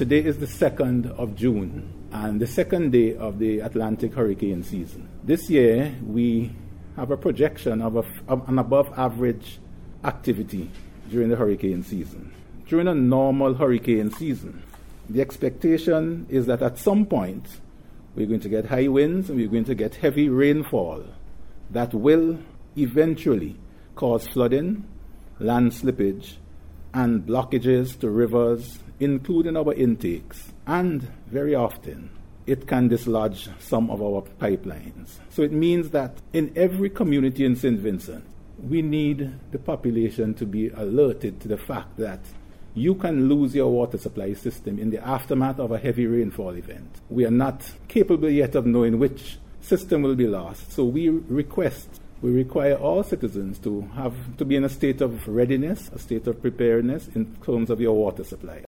Today is the 2nd of June and the second day of the Atlantic hurricane season. This year, we have a projection of an above average activity during the hurricane season. During a normal hurricane season, the expectation is that at some point, we're going to get high winds and we're going to get heavy rainfall that will eventually cause flooding, land slippage, and blockages to rivers, including our intakes. And very often, it can dislodge some of our pipelines. So it means that in every community in St. Vincent, we need the population to be alerted to the fact that you can lose your water supply system in the aftermath of a heavy rainfall event. We are not capable yet of knowing which system will be lost. So we require all citizens to be in a state of readiness, a state of preparedness in terms of your water supply.